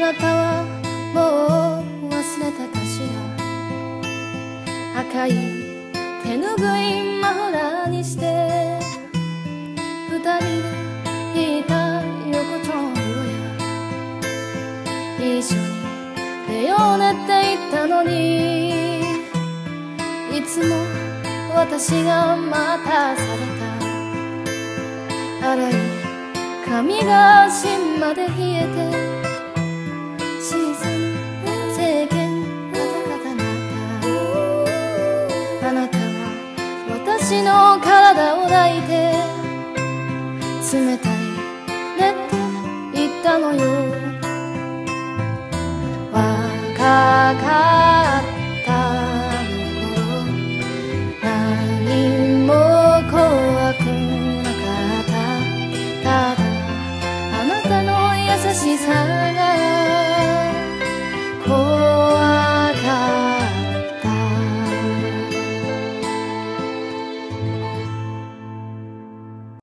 なたはもう忘れたかしら。赤い手ぬぐいマフラーにして二人で弾いた横丁のや一緒に出ようねって言ったのに、いつも私が待たされた。荒い髪が芯まで冷えて小さな世間カタカタなった。あなたは私の体を抱いて冷たいねって言ったのよ。若か